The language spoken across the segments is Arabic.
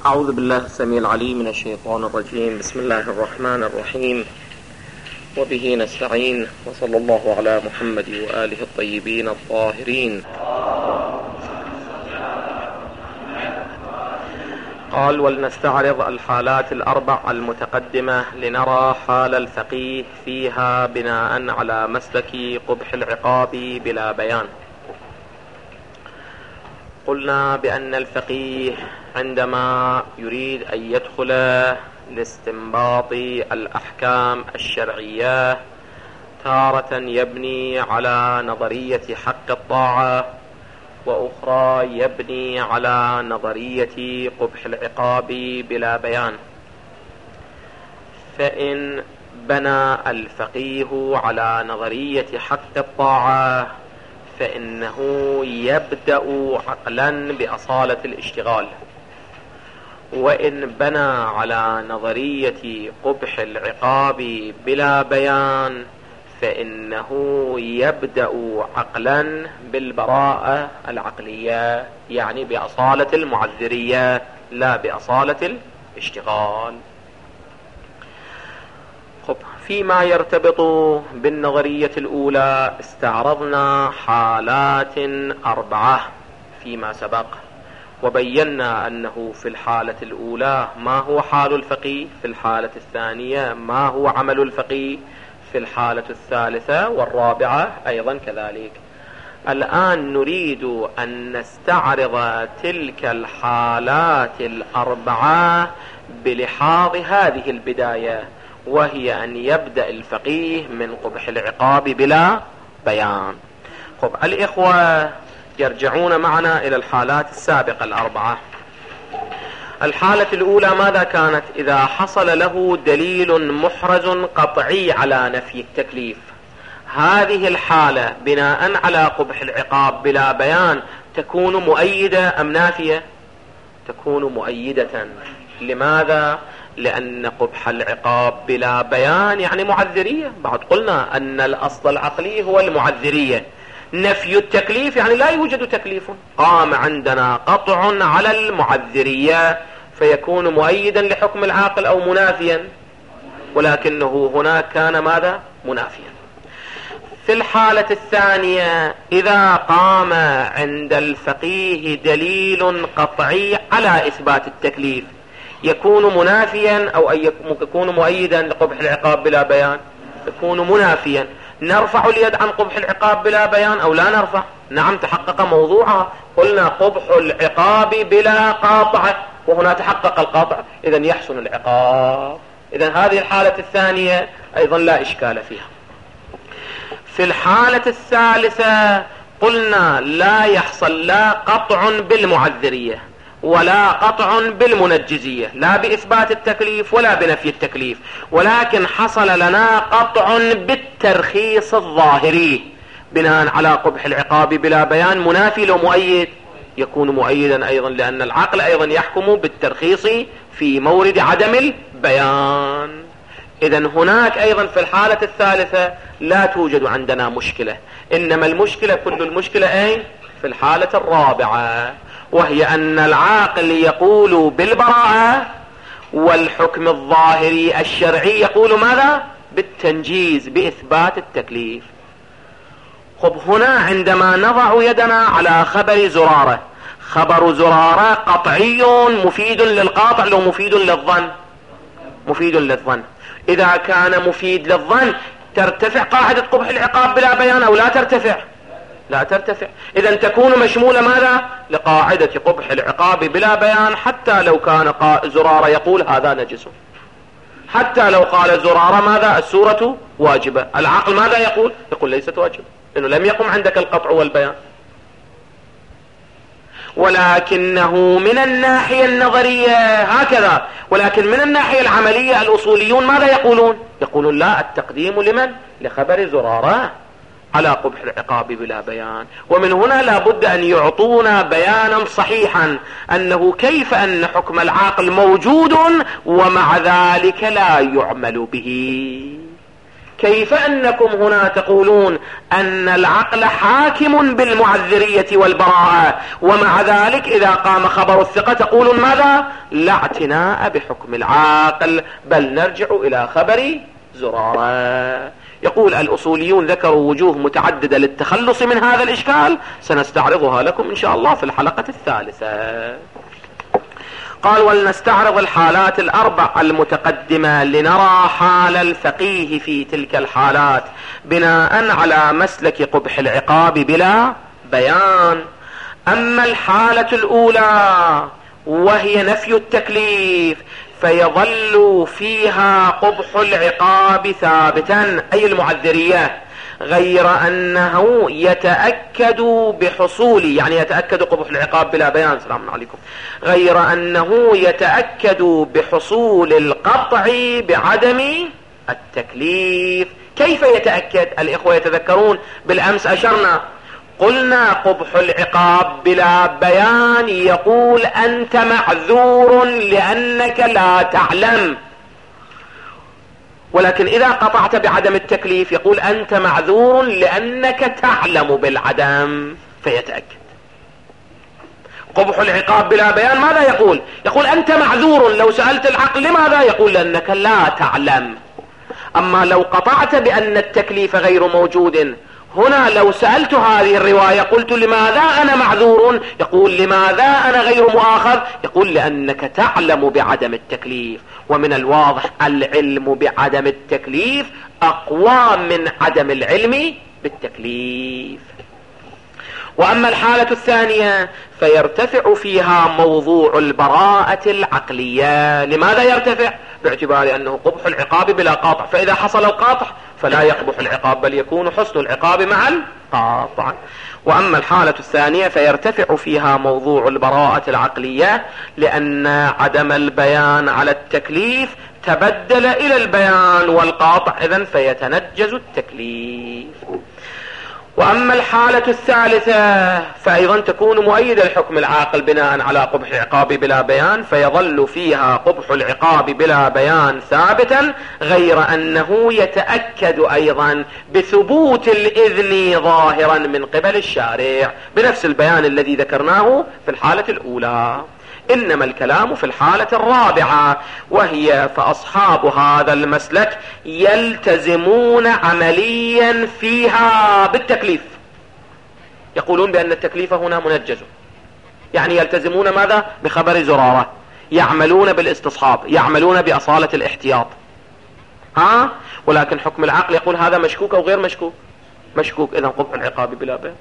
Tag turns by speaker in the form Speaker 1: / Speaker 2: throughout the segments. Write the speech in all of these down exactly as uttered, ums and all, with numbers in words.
Speaker 1: أعوذ بالله السميع العليم من الشيطان الرجيم. بسم الله الرحمن الرحيم، وبه نستعين، وصلى الله على محمد وآله الطيبين الطاهرين. قال: ولنستعرض الحالات الأربع المتقدمة لنرى حال الفقيه فيها بناء على مسلك قبح العقاب بلا بيان. قلنا بأن الفقيه عندما يريد أن يدخل لاستنباط الأحكام الشرعية تارة يبني على نظرية حق الطاعة، وأخرى يبني على نظرية قبح العقاب بلا بيان. فإن بنى الفقيه على نظرية حق الطاعة فإنه يبدأ عقلا بأصالة الاشتغال، وإن بنى على نظرية قبح العقاب بلا بيان فإنه يبدأ عقلا بالبراءة العقلية، يعني بأصالة المعذرية لا بأصالة الاشتغال. خب، فيما يرتبط بالنظرية الأولى استعرضنا حالات أربعة فيما سبق، وبينا أنه في الحالة الأولى ما هو حال الفقيه، في الحالة الثانية ما هو عمل الفقيه، في الحالة الثالثة والرابعة أيضا كذلك. الآن نريد أن نستعرض تلك الحالات الأربعة بلحاظ هذه البداية، وهي أن يبدأ الفقيه من قبح العقاب بلا بيان. خب، الإخوة يرجعون معنا إلى الحالات السابقة الأربعة. الحالة الأولى ماذا كانت؟ إذا حصل له دليل محرز قطعي على نفي التكليف، هذه الحالة بناء على قبح العقاب بلا بيان تكون مؤيدة أم نافية؟ تكون مؤيدة. لماذا؟ لأن قبح العقاب بلا بيان يعني معذرية. بعد قلنا أن الأصل العقلي هو المعذرية. نفي التكليف يعني لا يوجد تكليف، قام عندنا قطع على المعذرية، فيكون مؤيدا لحكم العاقل أو منافيا، ولكنه هناك كان ماذا؟ منافيا. في الحالة الثانية إذا قام عند الفقيه دليل قطعي على إثبات التكليف يكون منافيا أو يكون مؤيدا لقبح العقاب بلا بيان؟ يكون منافيا. نرفع اليد عن قبح العقاب بلا بيان أو لا نرفع؟ نعم، تحقق موضوعها. قلنا قبح العقاب بلا قاطع، وهنا تحقق القاطع، إذن يحسن العقاب. إذن هذه الحالة الثانية أيضا لا إشكال فيها. في الحالة الثالثة قلنا لا يحصل لا قطع بالمعذرية ولا قطع بالمنجزية، لا بإثبات التكليف ولا بنفي التكليف، ولكن حصل لنا قطع بالترخيص الظاهري بناء على قبح العقاب بلا بيان. منافي لو مؤيد؟ يكون مؤيدا أيضا، لأن العقل أيضا يحكم بالترخيص في مورد عدم البيان. إذن هناك أيضا في الحالة الثالثة لا توجد عندنا مشكلة، إنما المشكلة كل المشكلة أين؟ في الحالة الرابعة، وهي أن العاقل يقول بالبراءة والحكم الظاهري الشرعي يقول ماذا؟ بالتنجيز، بإثبات التكليف. خب، هنا عندما نضع يدنا على خبر زرارة، خبر زرارة قطعي مفيد للقاطع لو مفيد للظن؟ مفيد للظن. إذا كان مفيد للظن ترتفع قاعدة قبح العقاب بلا بيان أو لا ترتفع؟ لا ترتفع. إذن تكون مشمولة ماذا؟ لقاعدة قبح العقاب بلا بيان، حتى لو كان زرارة يقول هذا نجس، حتى لو قال زرارة ماذا؟ السورة واجبة، العقل ماذا يقول؟ يقول ليست واجبة، لأنه لم يقم عندك القطع والبيان. ولكنه من الناحية النظرية هكذا، ولكن من الناحية العملية الأصوليون ماذا يقولون؟ يقولون لا، التقديم لمن؟ لخبر زرارة على قبح العقاب بلا بيان. ومن هنا لا بد أن يعطونا بيانا صحيحا أنه كيف أن حكم العاقل موجود ومع ذلك لا يعمل به. كيف أنكم هنا تقولون أن العقل حاكم بالمعذرية والبراءة، ومع ذلك إذا قام خبر الثقة تقولون ماذا؟ لا اعتناء بحكم العاقل، بل نرجع إلى خبر زرارة. يقول الأصوليون ذكروا وجوه متعددة للتخلص من هذا الإشكال، سنستعرضها لكم إن شاء الله في الحلقة الثالثة. قال: ولنستعرض الحالات الأربع المتقدمة لنرى حال الفقيه في تلك الحالات بناء على مسلك قبح العقاب بلا بيان. أما الحالة الأولى وهي نفي التكليف فيظل فيها قبح العقاب ثابتا، أي المعذرية، غير أنه يتأكد بحصول، يعني يتأكد قبح العقاب بلا بيان، سلام عليكم، غير أنه يتأكد بحصول القطع بعدم التكليف. كيف يتأكد؟ الإخوة يتذكرون بالأمس أشرنا قلنا قبح العقاب بلا بيان يقول أنت معذور لأنك لا تعلم، ولكن إذا قطعت بعدم التكليف يقول أنت معذور لأنك تعلم بالعدم فيتأكد. قبح العقاب بلا بيان ماذا يقول؟ يقول أنت معذور، لو سألت العقل لماذا يقول لأنك لا تعلم. أما لو قطعت بأن التكليف غير موجود، هنا لو سألت هذه الرواية قلت لماذا أنا معذور، يقول لماذا أنا غير مؤاخذ، يقول لأنك تعلم بعدم التكليف. ومن الواضح العلم بعدم التكليف أقوى من عدم العلم بالتكليف. وأما الحالة الثانية فيرتفع فيها موضوع البراءة العقلية. لماذا يرتفع؟ باعتبار أنه قبح العقاب بلا قاطع، فإذا حصل القاطع فلا يقبح العقاب بل يكون حسن العقاب مع القاطع. وأما الحالة الثانية فيرتفع فيها موضوع البراءة العقلية لأن عدم البيان على التكليف تبدل إلى البيان والقاطع، إذن فيتنجز التكليف. وأما الحالة الثالثة فأيضا تكون مؤيدة لحكم العاقل بناء على قبح العقاب بلا بيان، فيظل فيها قبح العقاب بلا بيان ثابتا، غير أنه يتأكد أيضا بثبوت الإذن ظاهرا من قبل الشارع بنفس البيان الذي ذكرناه في الحالة الأولى. إنما الكلام في الحالة الرابعة، وهي فأصحاب هذا المسلك يلتزمون عمليا فيها بالتكليف، يقولون بأن التكليف هنا منجز، يعني يلتزمون ماذا؟ بخبر زرارة، يعملون بالاستصحاب، يعملون بأصالة الاحتياط. ها؟ ولكن حكم العقل يقول هذا مشكوك أو غير مشكوك؟ مشكوك، إذن قبح العقاب بلا بيان.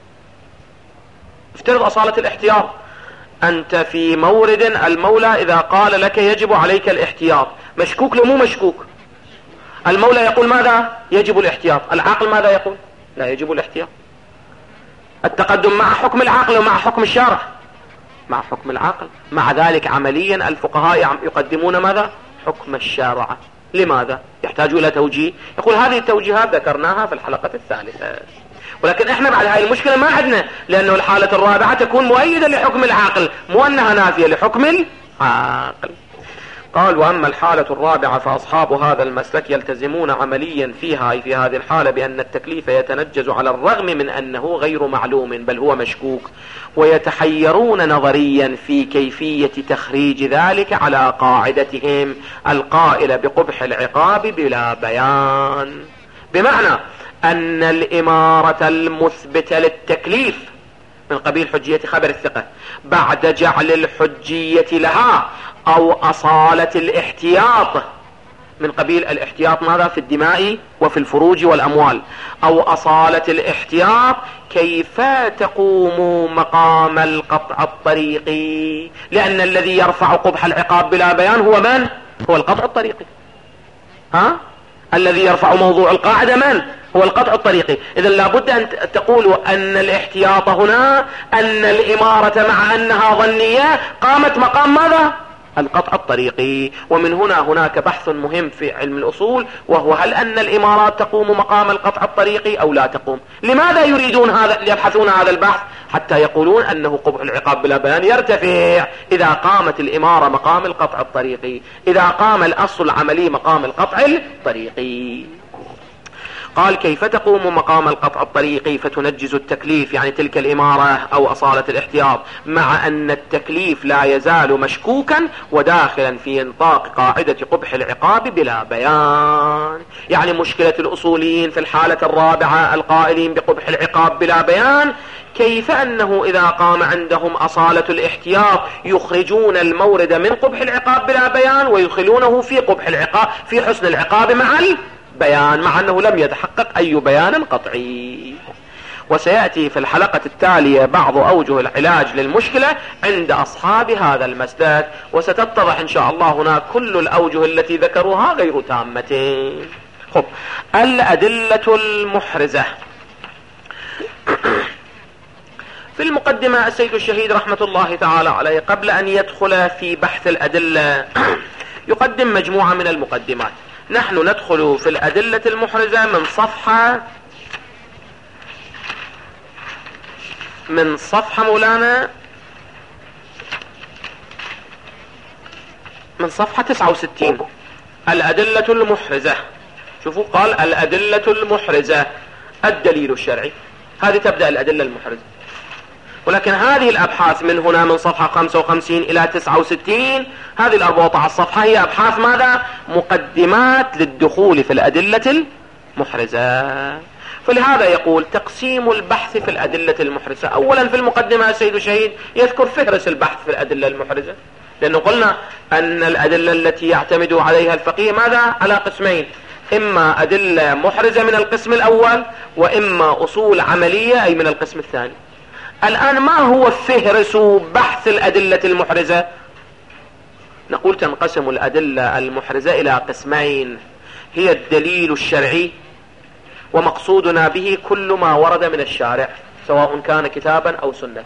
Speaker 1: افترض أصالة الاحتياط، أنت في مورد المولى إذا قال لك يجب عليك الاحتياط، مشكوك لو مو مشكوك؟ المولى يقول ماذا؟ يجب الاحتياط. العقل ماذا يقول؟ لا يجب الاحتياط. التقدم مع حكم العقل ومع حكم الشارع؟ مع حكم العقل. مع ذلك عمليا الفقهاء يقدمون ماذا؟ حكم الشارع. لماذا؟ يحتاج إلى توجيه. يقول هذه التوجيهات ذكرناها في الحلقة الثالثة، ولكن احنا بعد هاي المشكلة ما عندنا، لأنه الحالة الرابعة تكون مؤيدة لحكم العاقل، مو أنها نافية لحكم العاقل. قال: وأما الحالة الرابعة فأصحاب هذا المسلك يلتزمون عمليا فيها في هذه الحالة بأن التكليف يتنجز على الرغم من أنه غير معلوم بل هو مشكوك، ويتحيرون نظريا في كيفية تخريج ذلك على قاعدتهم القائلة بقبح العقاب بلا بيان، بمعنى أن الإمارة المثبتة للتكليف من قبيل حجية خبر الثقة بعد جعل الحجية لها أو أصالة الاحتياط من قبيل الاحتياط ماذا؟ في الدماء وفي الفروج والأموال، أو أصالة الاحتياط، كيف تقوم مقام القطع الطريقي؟ لأن الذي يرفع قبح العقاب بلا بيان هو من؟ هو القطع الطريقي. ها؟ الذي يرفع موضوع القاعدة من؟ هو القطع الطريقي. إذن لابد أن تقولوا أن الاحتياط هنا أن الإمارة مع أنها ظنية قامت مقام ماذا؟ القطع الطريقي. ومن هنا هناك بحث مهم في علم الأصول، وهو هل أن الإمارات تقوم مقام القطع الطريقي أو لا تقوم؟ لماذا يريدون هذا، يبحثون هذا البحث؟ حتى يقولون أنه قبح العقاب بلا بيان يرتفع إذا قامت الإمارة مقام القطع الطريقي، إذا قام الأصل العملي مقام القطع الطريقي. قال كيف تقوم مقام القطع الطريقي فتنجز التكليف، يعني تلك الإمارة أو أصالة الاحتياط، مع أن التكليف لا يزال مشكوكا وداخلا في نطاق قاعدة قبح العقاب بلا بيان. يعني مشكلة الأصوليين في الحالة الرابعة القائلين بقبح العقاب بلا بيان، كيف أنه إذا قام عندهم أصالة الاحتياط يخرجون المورد من قبح العقاب بلا بيان ويدخلونه في قبح العقاب في حسن العقاب مع البيان، مع أنه لم يتحقق أي بيان قطعي. وسيأتي في الحلقة التالية بعض أوجه العلاج للمشكلة عند أصحاب هذا المسلك، وستتضح إن شاء الله هناك كل الأوجه التي ذكروها غير تامة. خب، الأدلة المحرزة. في المقدمة السيد الشهيد رحمة الله تعالى عليه قبل أن يدخل في بحث الأدلة يقدم مجموعة من المقدمات. نحن ندخل في الأدلة المحرزة من صفحة من صفحة مولانا من صفحة تسعة وستين. الأدلة المحرزة، شوفوا قال الأدلة المحرزة الدليل الشرعي، هذه تبدأ الأدلة المحرزة. ولكن هذه الأبحاث من هنا من صفحة خمسة وخمسين إلى تسعة وستين، هذه الأربعة الصفحة هي أبحاث ماذا؟ مقدمات للدخول في الأدلة المحرزة. فلهذا يقول تقسيم البحث في الأدلة المحرزة. أولا في المقدمة السيد الشهيد يذكر فهرس البحث في الأدلة المحرزة، لأنه قلنا أن الأدلة التي يعتمد عليها الفقيه ماذا؟ على قسمين، إما أدلة محرزة من القسم الأول، وإما أصول عملية أي من القسم الثاني. الآن ما هو فهرس بحث الأدلة المحرزة؟ نقول تنقسم الأدلة المحرزة إلى قسمين، هي الدليل الشرعي ومقصودنا به كل ما ورد من الشارع سواء كان كتابا أو سنة،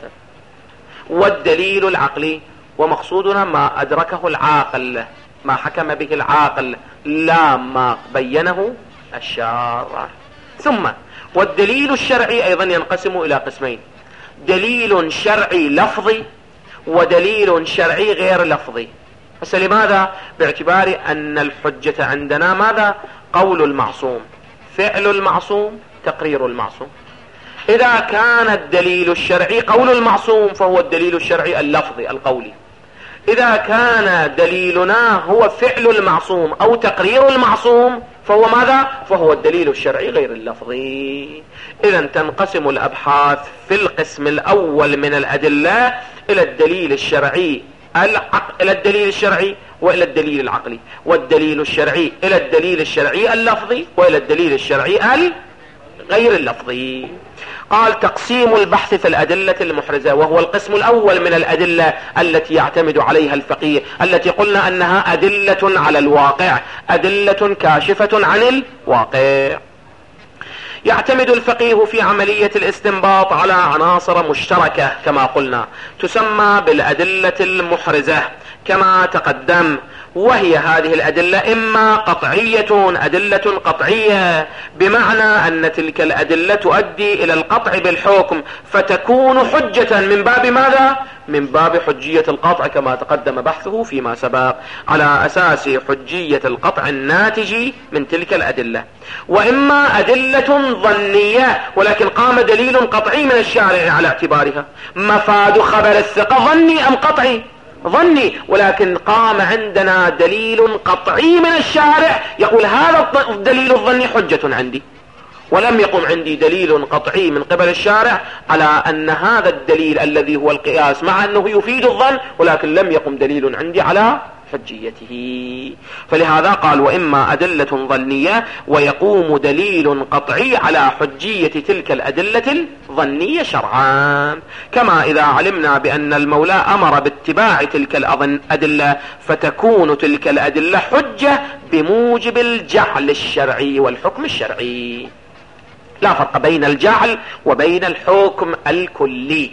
Speaker 1: والدليل العقلي ومقصودنا ما أدركه العاقل، ما حكم به العاقل لا ما بينه الشارع. ثم والدليل الشرعي أيضا ينقسم إلى قسمين، دليل شرعي لفظي ودليل شرعي غير لفظي. بس لماذا؟ باعتبار أن الحجة عندنا ماذا؟ قول المعصوم، فعل المعصوم، تقرير المعصوم. إذا كان الدليل الشرعي قول المعصوم فهو الدليل الشرعي اللفظي القولي، إذا كان دليلنا هو فعل المعصوم أو تقرير المعصوم فهو ماذا؟ فهو الدليل الشرعي غير اللفظي. إذن تنقسم الأبحاث في القسم الأول من الأدلة إلى الدليل الشرعي العق... إلى الدليل الشرعي وإلى الدليل العقلي، والدليل الشرعي إلى الدليل الشرعي اللفظي وإلى الدليل الشرعي غير اللفظي. قال تقسيم البحث في الأدلة المحرزة، وهو القسم الأول من الأدلة التي يعتمد عليها الفقيه، التي قلنا أنها أدلة على الواقع، أدلة كاشفة عن الواقع. يعتمد الفقيه في عملية الاستنباط على عناصر مشتركة كما قلنا تسمى بالأدلة المحرزة كما تقدم، وهي هذه الأدلة إما قطعية، أدلة قطعية بمعنى أن تلك الأدلة تؤدي إلى القطع بالحكم فتكون حجة من باب ماذا؟ من باب حجية القطع كما تقدم بحثه فيما سبق، على أساس حجية القطع الناتج من تلك الأدلة. وإما أدلة ظنية ولكن قام دليل قطعي من الشارع على اعتبارها، مفاد خبر الثقة ظني أم قطعي؟ ظني، ولكن قام عندنا دليل قطعي من الشارع يقول هذا الدليل الظني حجة عندي، ولم يقم عندي دليل قطعي من قبل الشارع على أن هذا الدليل الذي هو القياس مع أنه يفيد الظن ولكن لم يقم دليل عندي على حجيته. فلهذا قال وإما أدلة ظنية ويقوم دليل قطعي على حجية تلك الأدلة الظنية شرعا، كما إذا علمنا بأن المولى أمر باتباع تلك الأدلة فتكون تلك الأدلة حجة بموجب الجعل الشرعي والحكم الشرعي. لا فرق بين الجعل وبين الحكم الكلي.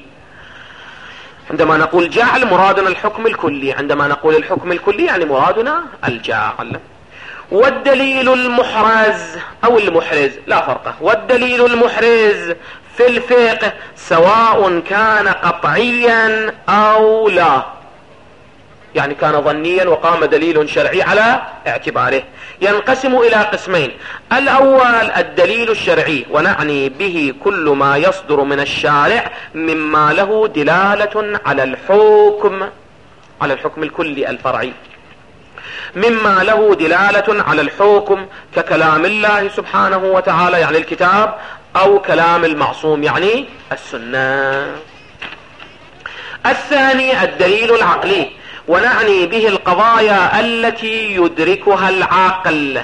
Speaker 1: عندما نقول جعل مرادنا الحكم الكلي، عندما نقول الحكم الكلي يعني مرادنا الجعل. والدليل المحرز أو المحرز لا فرق، والدليل المحرز في الفقه سواء كان قطعيا أو لا، يعني كان ظنيا وقام دليل شرعي على اعتباره. ينقسم الى قسمين: الاول الدليل الشرعي، ونعني به كل ما يصدر من الشارع مما له دلالة على الحكم، على الحكم الكلي الفرعي، مما له دلالة على الحكم ككلام الله سبحانه وتعالى يعني الكتاب، او كلام المعصوم يعني السنة. الثاني الدليل العقلي، ونعني به القضايا التي يدركها العقل.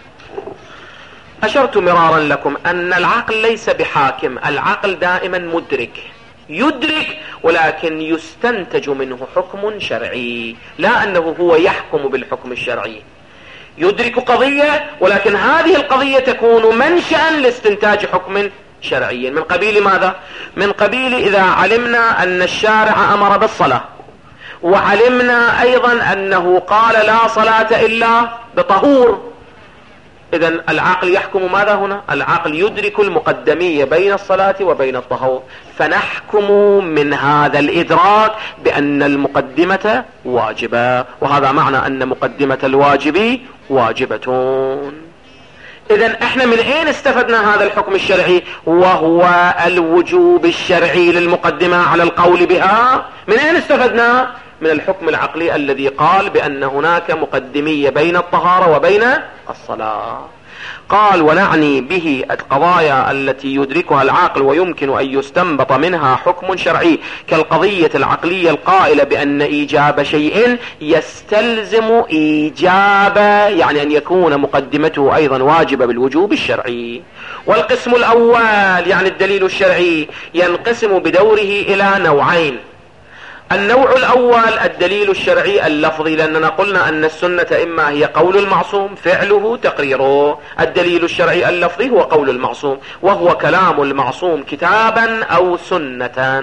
Speaker 1: أشرت مرارا لكم أن العقل ليس بحاكم، العقل دائما مدرك، يدرك ولكن يستنتج منه حكم شرعي، لا أنه هو يحكم بالحكم الشرعي. يدرك قضية ولكن هذه القضية تكون منشأ لاستنتاج حكم شرعي. من قبيل ماذا؟ من قبيل إذا علمنا أن الشارع أمر بالصلاة، وعلمنا أيضا أنه قال لا صلاة إلا بطهور، إذن العقل يحكم ماذا هنا؟ العقل يدرك المقدمية بين الصلاة وبين الطهور، فنحكم من هذا الإدراك بأن المقدمة واجبة، وهذا معنى أن مقدمة الواجب واجبة. إذن احنا من اين استفدنا هذا الحكم الشرعي وهو الوجوب الشرعي للمقدمة على القول بها؟ من اين استفدنا؟ من الحكم العقلي الذي قال بأن هناك مقدمية بين الطهارة وبين الصلاة. قال ونعني به القضايا التي يدركها العقل ويمكن أن يستنبط منها حكم شرعي، كالقضية العقلية القائلة بأن إيجاب شيء يستلزم إيجاب، يعني أن يكون مقدمته أيضا واجبة بالوجوب الشرعي. والقسم الأول يعني الدليل الشرعي ينقسم بدوره إلى نوعين: النوع الأول الدليل الشرعي اللفظي، لأننا قلنا أن السنة إما هي قول المعصوم فعله تقريره، الدليل الشرعي اللفظي هو قول المعصوم وهو كلام المعصوم كتابا أو سنة.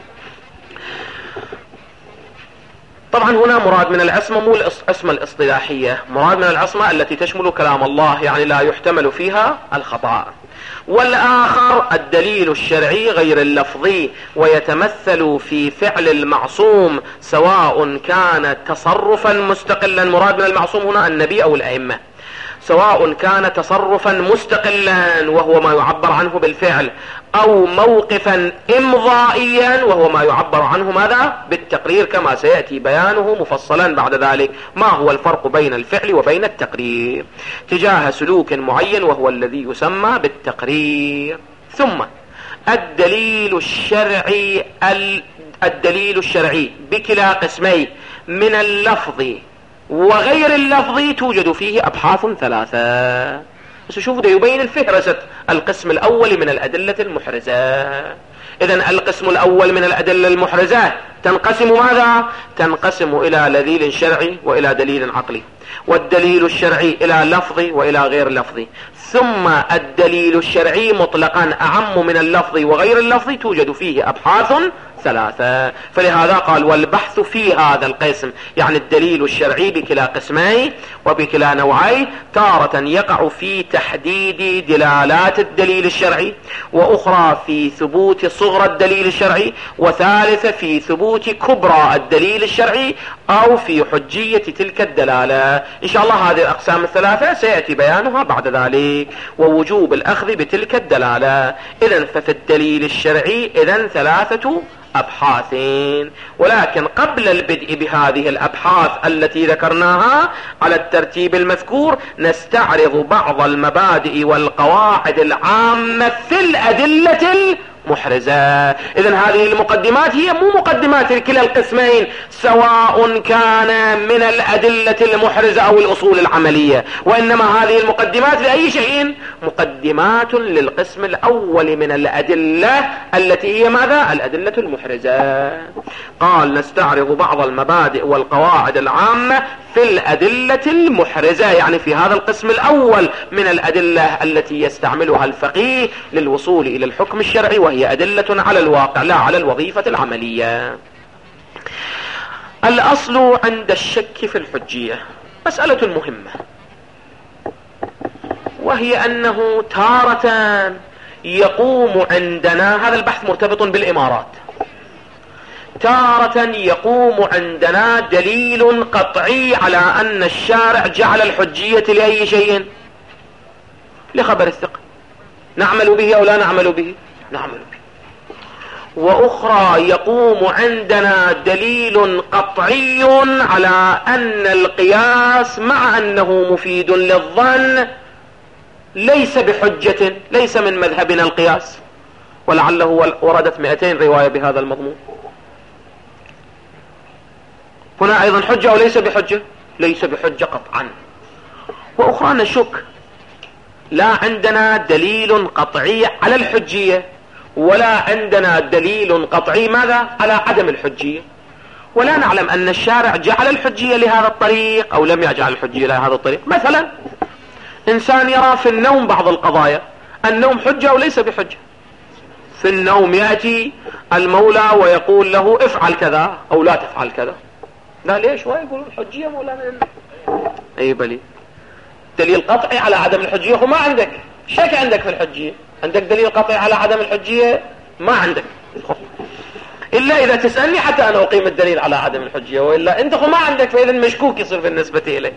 Speaker 1: طبعا هنا مراد من العصمة مو العصمة الاصطلاحية، مراد من العصمة التي تشمل كلام الله، يعني لا يحتمل فيها الخطأ. والآخر الدليل الشرعي غير اللفظي، ويتمثل في فعل المعصوم سواء كان تصرفا مستقلا، مراد من المعصوم هنا النبي أو الأئمة، سواء كان تصرفا مستقلا وهو ما يعبر عنه بالفعل، أو موقفا إمضائيا وهو ما يعبر عنه ماذا؟ بالتقرير، كما سيأتي بيانه مفصلا بعد ذلك ما هو الفرق بين الفعل وبين التقرير تجاه سلوك معين وهو الذي يسمى بالتقرير. ثم الدليل الشرعي الدليل الشرعي بكلا قسمي من اللفظ وغير اللفظ توجد فيه أبحاث ثلاثة. بس شوفوا ده يبين الفهرسة القسم الأول من الأدلة المحرزة. إذن القسم الأول من الأدلة المحرزة تنقسم ماذا؟ تنقسم إلى دليل شرعي وإلى دليل عقلي، والدليل الشرعي إلى لفظي وإلى غير لفظي. ثم الدليل الشرعي مطلقا أعم من اللفظ وغير اللفظ توجد فيه أبحاث ثلاثة. فلهذا قال والبحث في هذا القسم، يعني الدليل الشرعي بكلا قسمي وبكلا نوعي، تارة يقع في تحديد دلالات الدليل الشرعي، وأخرى في ثبوت صغرى الدليل الشرعي، وثالثة في ثبوت كبرى الدليل الشرعي أو في حجية تلك الدلالة. إن شاء الله هذه الأقسام الثلاثة سيأتي بيانها بعد ذلك، ووجوب الأخذ بتلك الدلالة. إذن ففي الدليل الشرعي إذن ثلاثة أبحاثين، ولكن قبل البدء بهذه الأبحاث التي ذكرناها على الترتيب المذكور نستعرض بعض المبادئ والقواعد العامة في الأدلة المحرزة. إذن هذه المقدمات هي مو مقدمات لكلا القسمين، سواء كان من الأدلة المحرزة أو الأصول العملية، وإنما هذه المقدمات لأي شيء؟ مقدمات للقسم الأول من الأدلة التي هي ماذا؟ الأدلة المحرزة. قال نستعرض بعض المبادئ والقواعد العامة في الأدلة المحرزة، يعني في هذا القسم الأول من الأدلة التي يستعملها الفقيه للوصول إلى الحكم الشرعي، وهي أدلة على الواقع لا على الوظيفة العملية. الأصل عند الشك في الحجية مسألة مهمة، وهي أنه تارة يقوم عندنا، هذا البحث مرتبط بالإمارات، تارة يقوم عندنا دليل قطعي على أن الشارع جعل الحجية لأي شيء؟ لخبر الثقة. نعمل به أو لا نعمل به؟ نعمل به. وأخرى يقوم عندنا دليل قطعي على أن القياس مع أنه مفيد للظن ليس بحجة، ليس من مذهبنا القياس، ولعله وردت مئتين رواية بهذا المضمون. هنا أيضا حجة وليس بحجة؟ ليس بحجة قطعا. وأخرى نشك، لا عندنا دليل قطعي على الحجية ولا عندنا دليل قطعي ماذا؟ على عدم الحجية، ولا نعلم أن الشارع جعل الحجية لهذا الطريق أو لم يجعل الحجية لهذا الطريق. مثلا إنسان يرى في النوم بعض القضايا، النوم حجة وليس بحجة. في النوم يأتي المولى ويقول له افعل كذا أو لا تفعل كذا، لا ليش؟ ويقول الحجية مولانا. أي بلي دليل قطعي على عدم الحجية وما عندك شك، عندك في الحجية عندك دليل قطعي على عدم الحجية؟ ما عندك، إلا إذا تسألني حتى أنا أقيم الدليل على عدم الحجية، وإلا أنت ما عندك، فإذا مشكوك يصير بالنسبة إليك.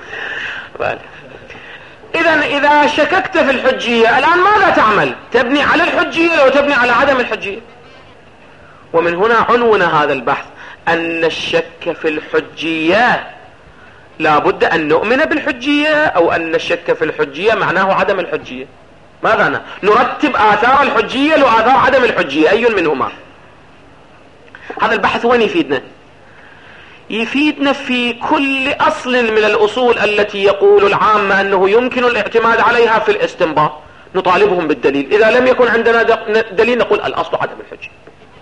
Speaker 1: إذا إذا شككت في الحجية الآن ماذا تعمل؟ تبني على الحجية أو تبني على عدم الحجية؟ ومن هنا عنون هذا البحث أن الشك في الحجية لا بد أن نؤمن بالحجية، أو أن الشك في الحجية معناه عدم الحجية. ماذا أنا؟ نرتب آثار الحجية لآثار عدم الحجية، أي منهما؟ هذا البحث وين يفيدنا؟ يفيدنا في كل أصل من الأصول التي يقول العامة أنه يمكن الاعتماد عليها في الاستنباط، نطالبهم بالدليل. إذا لم يكن عندنا دليل نقول الأصل عدم الحجية.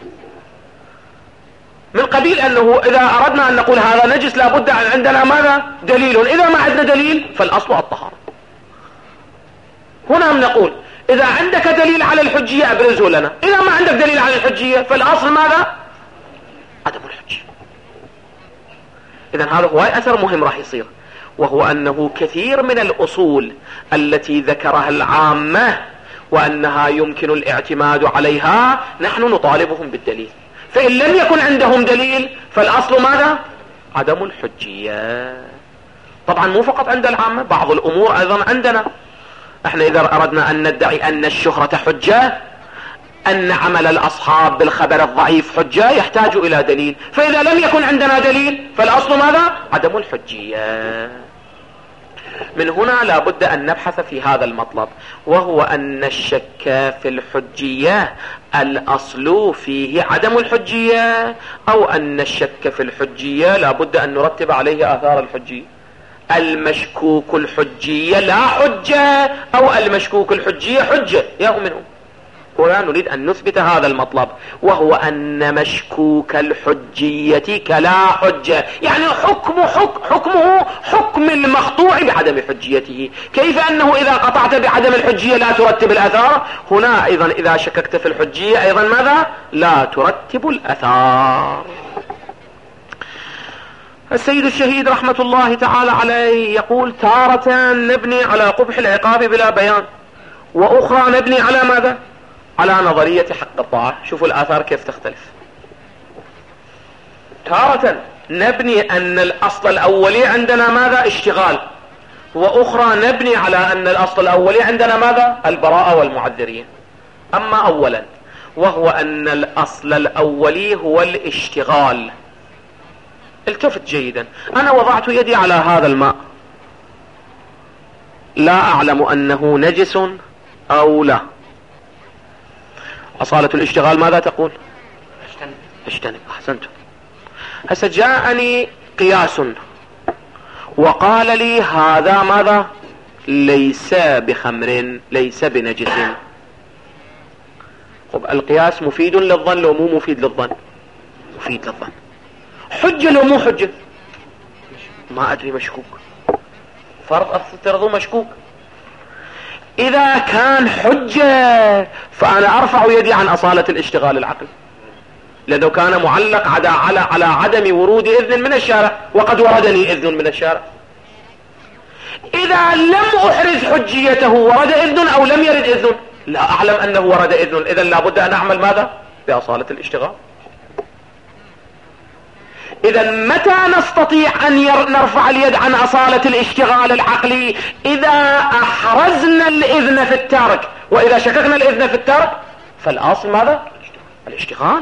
Speaker 1: من قبيل أنه إذا أردنا أن نقول هذا نجس لابد أن عندنا ماذا؟ دليل. إذا ما عندنا دليل فالأصل الطهارة. هنا نقول إذا عندك دليل على الحجية أبرزه لنا، إذا ما عندك دليل على الحجية فالأصل ماذا؟ عدم الحجية. إذن هذا هو أثر مهم راح يصير، وهو أنه كثير من الأصول التي ذكرها العامة وأنها يمكن الاعتماد عليها نحن نطالبهم بالدليل، فإن لم يكن عندهم دليل فالأصل ماذا؟ عدم الحجية. طبعا مو فقط عند العامة، بعض الأمور أيضا عندنا. احنا إذا أردنا أن ندعي أن الشهرة حجة، أن عمل الأصحاب بالخبر الضعيف حجة، يحتاج إلى دليل، فإذا لم يكن عندنا دليل فالأصل ماذا؟ عدم الحجية. من هنا لا بد أن نبحث في هذا المطلب، وهو أن الشك في الحجية الأصل فيه عدم الحجية، أو أن الشك في الحجية لا بد أن نرتب عليه آثار الحجية. المشكوك الحجية لا حجة، أو المشكوك الحجية حجة، يا منهم. هنا نريد أن نثبت هذا المطلب، وهو أن مشكوك الحجية كلا حجة، يعني حكم حكم حكمه حكم المقطوع بعدم حجيته. كيف أنه إذا قطعت بعدم الحجية لا ترتب الأثار، هنا أيضا إذا شككت في الحجية أيضا ماذا؟ لا ترتب الأثار. السيد الشهيد رحمة الله تعالى عليه يقول: تارة نبني على قبح العقاب بلا بيان، وأخرى نبني على ماذا؟ على نظرية حق الطاعة. شوفوا الآثار كيف تختلف. تارة نبني أن الأصل الأولي عندنا ماذا؟ اشتغال، وأخرى نبني على أن الأصل الأولي عندنا ماذا؟ البراءة والمعذرين. أما أولا وهو أن الأصل الأولي هو الاشتغال. التفت جيدا، أنا وضعت يدي على هذا الماء، لا أعلم أنه نجس أو لا. أصالة الاشتغال ماذا تقول؟ اجتنب. اجتنب، أحسنتم. هسه جاءني قياس وقال لي هذا ماذا؟ ليس بخمر، ليس بنجس. طب القياس مفيد للظن لو مو مفيد للظن؟ مفيد للظن. حجة لو مو حجة؟ ما أدري، مشكوك. فرض افترضوا مشكوك. إذا كان حجة فأنا أرفع يدي عن أصالة الاشتغال العقل، لأنه كان معلق على على على عدم ورود إذن من الشارع، وقد وردني إذن من الشارع. إذا لم أحرز حجيته ورد إذن أو لم يرد إذن، لا أعلم أنه ورد إذن، إذن لابد أن أعمل ماذا؟ بأصالة الاشتغال. إذا متى نستطيع أن نرفع اليد عن أصالة الاشتغال العقلي؟ إذا أحرزنا الإذن في الترك، وإذا شككنا الإذن في الترك فالأصل ماذا؟ الاشتغال.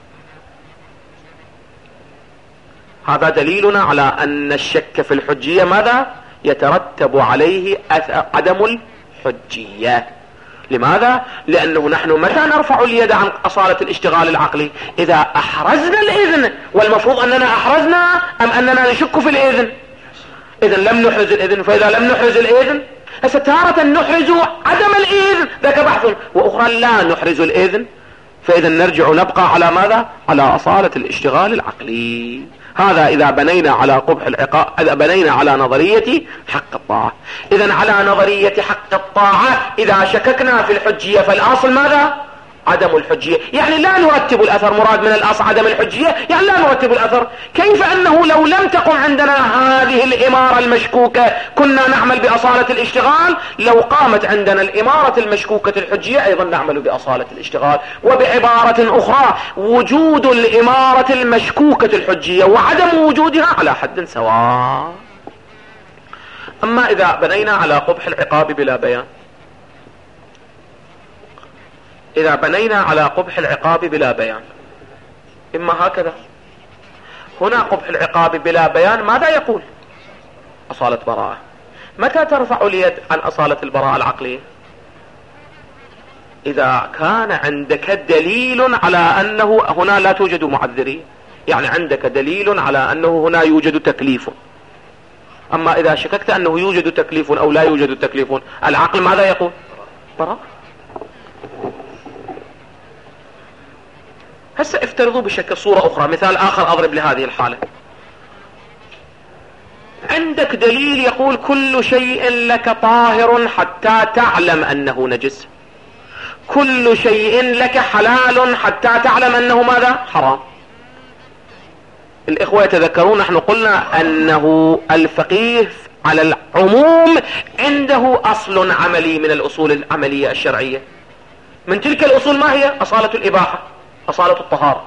Speaker 1: هذا دليلنا على أن الشك في الحجية ماذا؟ يترتب عليه عدم الحجية. لماذا؟ لأنه نحن متى نرفع اليد عن أصالة الاشتغال العقلي؟ إذا أحرزنا الإذن، والمفروض أننا أحرزنا أم أننا نشك في الإذن؟ إذن لم نحرز الإذن، فإذا لم نحرز الإذن هسه تارة نحرز عدم الإذن، ذاك بحث، وأخرى لا نحرز الإذن، فإذا نرجع نبقى على ماذا؟ على أصالة الاشتغال العقلي. هذا إذا بنينا على قبح العقاب، إذا بنينا على نظرية حق الطاعة. إذا على نظرية حق الطاعة إذا شككنا في الحجية فالأصل ماذا؟ عدم الحجية. يعني لا نرتب الأثر، مراد من الأصل عدم الحجية، يعني لا نرتب الأثر. كيف أنه لو لم تقم عندنا هذه الإمارة المشكوكة كنا نعمل بأصالة الاشتغال، لو قامت عندنا الإمارة المشكوكة الحجية أيضا نعمل بأصالة الاشتغال. وبعبارة أخرى، وجود الإمارة المشكوكة الحجية وعدم وجودها على حد سواء. أما إذا بنينا على قبح العقاب بلا بيان، إذا بنينا على قبح العقاب بلا بيان، إما هكذا، هنا قبح العقاب بلا بيان ماذا يقول؟ أصالة براءة. متى ترفع اليد عن أصالة البراءة العقلية؟ إذا كان عندك دليل على أنه هنا لا توجد معذرية، يعني عندك دليل على أنه هنا يوجد تكليف. أما إذا شككت أنه يوجد تكليف أو لا يوجد تكليف، العقل ماذا يقول؟ براءة. هسه افترضوا بشكل صورة أخرى، مثال آخر أضرب لهذه الحالة. عندك دليل يقول كل شيء لك طاهر حتى تعلم أنه نجس، كل شيء لك حلال حتى تعلم أنه ماذا؟ حرام. الإخوة يتذكرون نحن قلنا أنه الفقيه على العموم عنده أصل عملي من الأصول العملية الشرعية. من تلك الأصول ما هي؟ أصالة الإباحة، أصالة الطهارة.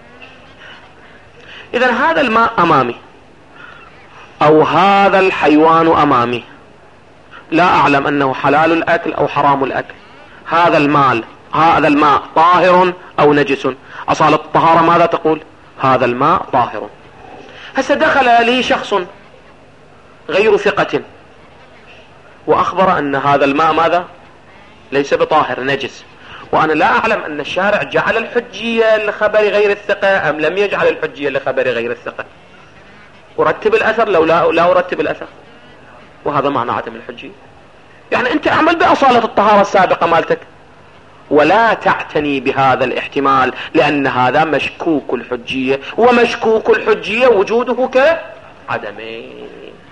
Speaker 1: إذن هذا الماء أمامي أو هذا الحيوان أمامي، لا أعلم أنه حلال الأكل أو حرام الأكل. هذا المال هذا الماء طاهر أو نجس، أصالة الطهارة ماذا تقول؟ هذا الماء طاهر. هسه دخل لي شخص غير ثقة وأخبر أن هذا الماء ماذا؟ ليس بطاهر، نجس، وأنا لا أعلم أن الشارع جعل الحجية لخبر غير الثقة أم لم يجعل الحجية لخبر غير الثقة. أرتب الأثر لو لا, لا أرتب الأثر، وهذا معنى عدم الحجية. يعني أنت أعمل بأصالة الطهارة السابقة مالتك ولا تعتني بهذا الاحتمال، لأن هذا مشكوك الحجية، ومشكوك الحجية وجوده كعدمين.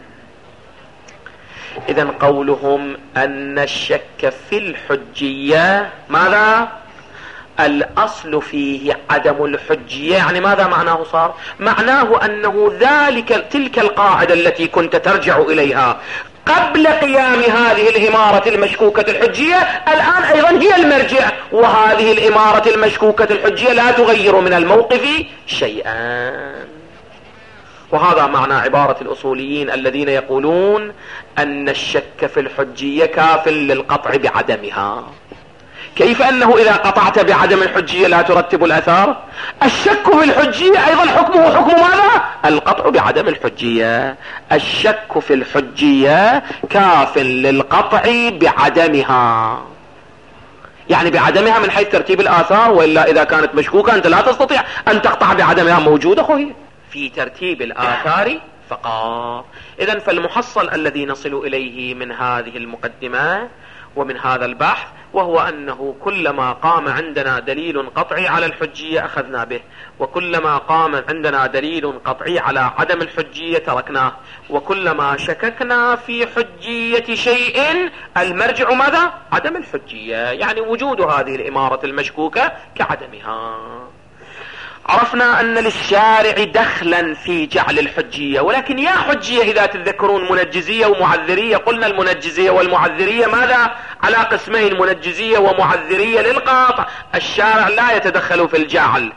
Speaker 1: إذن قولهم أن الشك في الحجية ماذا؟ الأصل فيه عدم الحجية، يعني ماذا معناه صار؟ معناه أنه ذلك تلك القاعدة التي كنت ترجع إليها قبل قيام هذه الإمارة المشكوكة الحجية الآن أيضا هي المرجع، وهذه الإمارة المشكوكة الحجية لا تغير من الموقف شيئا. وهذا معنى عبارة الأصوليين الذين يقولون أن الشك في الحجية كاف للقطع بعدمها. كيف أنه إذا قطعت بعدم الحجية لا ترتب الأثار؟ الشك في الحجية أيضا حكمه حكم ماذا؟ القطع بعدم الحجية. الشك في الحجية كاف للقطع بعدمها، يعني بعدمها من حيث ترتيب الآثار، وإلا إذا كانت مشكوكة أنت لا تستطيع أن تقطع بعدمها، موجودة خوي في ترتيب الآثار فقط. إذن فالمحصل الذي نصل إليه من هذه المقدمة ومن هذا البحث وهو أنه كلما قام عندنا دليل قطعي على الحجية أخذنا به، وكلما قام عندنا دليل قطعي على عدم الحجية تركناه، وكلما شككنا في حجية شيء المرجع ماذا؟ عدم الحجية، يعني وجود هذه الإمارة المشكوكة كعدمها. عرفنا أن للشارع دخلا في جعل الحجية، ولكن يا حجية إذا تذكرون منجزية ومعذرية، قلنا المنجزية والمعذرية ماذا؟ على قسمين، منجزية ومعذرية للقاطع. الشارع لا يتدخل في الجعل،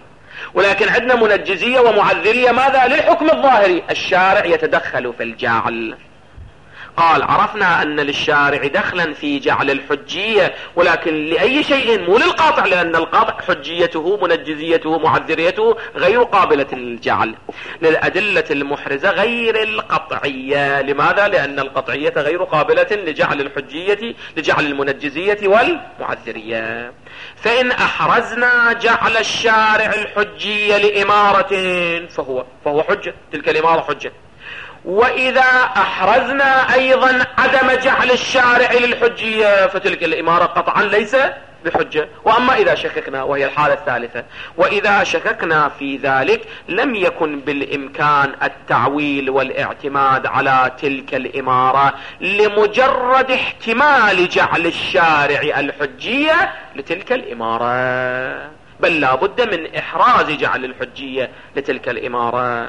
Speaker 1: ولكن عندنا منجزية ومعذرية. ماذا؟ للحكم الظاهري. الشارع يتدخل في الجعل. قال عرفنا أن للشارع دخلا في جعل الحجية، ولكن لأي شيء؟ مو للقاطع، لأن القاطع حجيته منجزيته معذريته غير قابلة للجعل. للأدلة المحرزة غير القطعية. لماذا؟ لأن القطعية غير قابلة لجعل الحجية لجعل المنجزية والمعذرية. فإن أحرزنا جعل الشارع الحجية لإمارة فهو فهو حجة، تلك الإمارة حجة. وإذا أحرزنا أيضا عدم جعل الشارع للحجية فتلك الإمارة قطعا ليس بحجة. وأما إذا شككنا، وهي الحالة الثالثة، وإذا شككنا في ذلك لم يكن بالإمكان التعويل والاعتماد على تلك الإمارة لمجرد احتمال جعل الشارع الحجية لتلك الإمارة، بل لا بد من إحراز جعل الحجية لتلك الإمارة،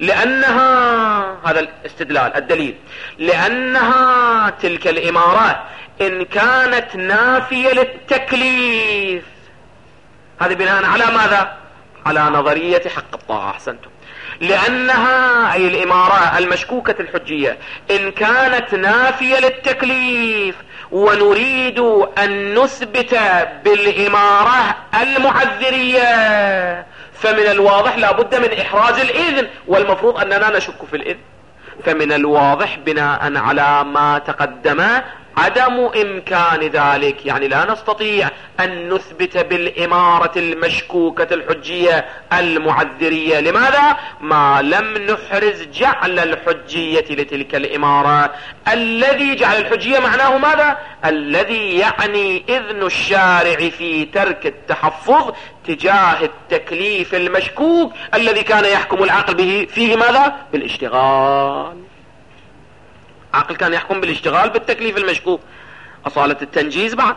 Speaker 1: لأنها هذا الاستدلال الدليل لأنها تلك الإمارة إن كانت نافية للتكليف. هذا بناء على ماذا؟ على نظرية حق الطاعة. أحسنتم. لأنها أي الإمارة المشكوكة الحجية إن كانت نافية للتكليف ونريد أن نثبت بالإمارة المعذرية فمن الواضح لا بد من إحراز الإذن، والمفروض أننا نشك في الإذن. فمن الواضح بناء على ما تقدم عدم إمكان ذلك، يعني لا نستطيع أن نثبت بالإمارة المشكوكة الحجية المعذرية. لماذا؟ ما لم نحرز جعل الحجية لتلك الإمارة. الذي جعل الحجية معناه ماذا؟ الذي يعني إذن الشارع في ترك التحفظ تجاه التكليف المشكوك الذي كان يحكم العقل به فيه ماذا؟ بالاشتغال. عقل كان يحكم بالاشتغال بالتكليف المشكوك، أصالة التنجيز بعد.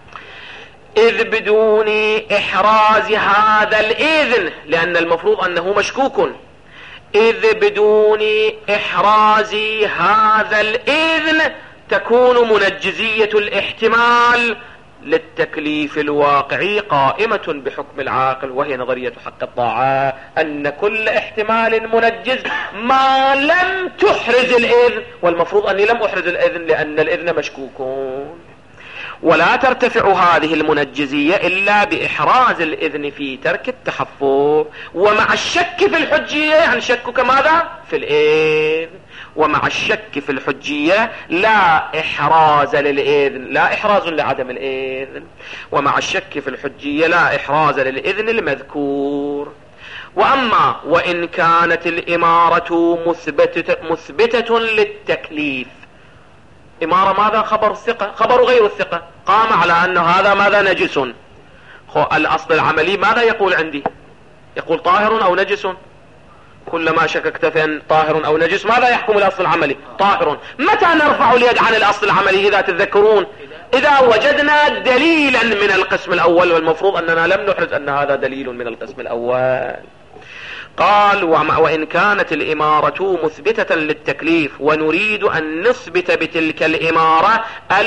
Speaker 1: إذ بدون إحراز هذا الإذن، لأن المفروض أنه مشكوك، إذ بدون إحراز هذا الإذن تكون منجزية الاحتمال للتكليف الواقعي قائمة بحكم العاقل، وهي نظرية حق الطاعة، أن كل احتمال منجز ما لم تحرز الإذن، والمفروض أني لم أحرز الإذن لأن الإذن مشكوكون. ولا ترتفع هذه المنجزية إلا بإحراز الإذن في ترك التحفظ، ومع الشك في الحجية، يعني شكك ماذا؟ في الإذن. ومع الشك في الحجية لا إحراز للإذن، لا إحراز لعدم الإذن. ومع الشك في الحجية لا إحراز للإذن المذكور. وأما وإن كانت الإمارة مثبتة, مثبتة للتكليف، إمارة ماذا؟ خبر الثقة، خبر غير الثقة قام على أن هذا ماذا؟ نجس. الأصل العملي ماذا يقول عندي؟ يقول طاهر أو نجس. كلما شككت في أن طاهر أو نجس ماذا يحكم الأصل العملي؟ طاهر. متى نرفع اليد عن الأصل العملي؟ إذا تتذكرون، إذا وجدنا دليلا من القسم الأول، والمفروض أننا لم نحرز أن هذا دليل من القسم الأول. قال وإن كانت الإمارة مثبتة للتكليف ونريد أن نثبت بتلك الإمارة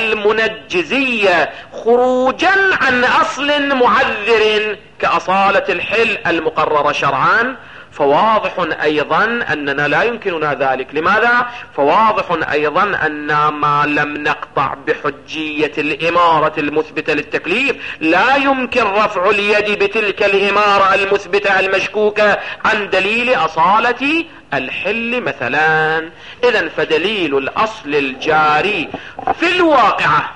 Speaker 1: المنجزية خروجا عن أصل معذر كأصالة الحل المقررة شرعا، فواضح أيضا أننا لا يمكننا ذلك. لماذا؟ فواضح أيضا أن ما لم نقطع بحجية الإمارة المثبتة للتكليف لا يمكن رفع اليد بتلك الإمارة المثبتة المشكوكة عن دليل أصالة الحل مثلا. إذن فدليل الأصل الجاري في الواقعة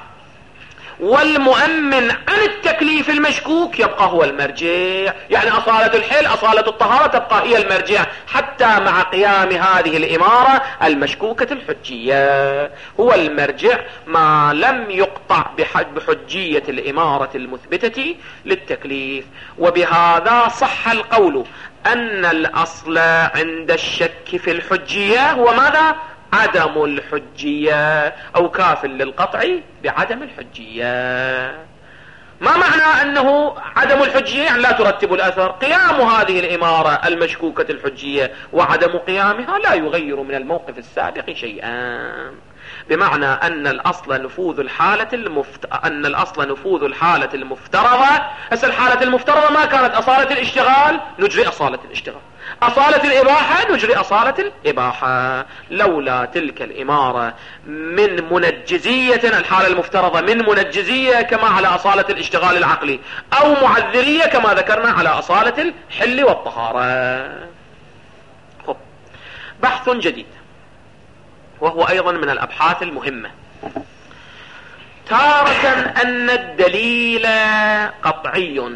Speaker 1: والمؤمن عن التكليف المشكوك يبقى هو المرجع، يعني أصالة الحل أصالة الطهارة تبقى هي المرجع حتى مع قيام هذه الإمارة المشكوكة الحجية. هو المرجع ما لم يقطع بحجية الإمارة المثبتة للتكليف. وبهذا صح القول أن الأصل عند الشك في الحجية هو ماذا؟ عدم الحجية، أو كاف للقطع بعدم الحجية. ما معنى أنه عدم الحجية؟ يعني لا ترتب الأثر. قيام هذه الإمارة المشكوكة الحجية وعدم قيامها لا يغير من الموقف السابق شيئا. بمعنى أن الأصل نفوذ الحالة المفت... أن الأصل نفوذ الحالة المفترضة. هسه الحالة المفترضة ما كانت أصالة الاشتغال، نجري أصالة الاشتغال. أصالة الإباحة، نجري أصالة الإباحة. لولا تلك الإمارة من منجزية، الحالة المفترضة من منجزية كما على أصالة الاشتغال العقلي، أو معذرية كما ذكرنا على أصالة الحل والطهارة. خب. بحث جديد وهو أيضا من الأبحاث المهمة. تارة أن الدليل قطعي.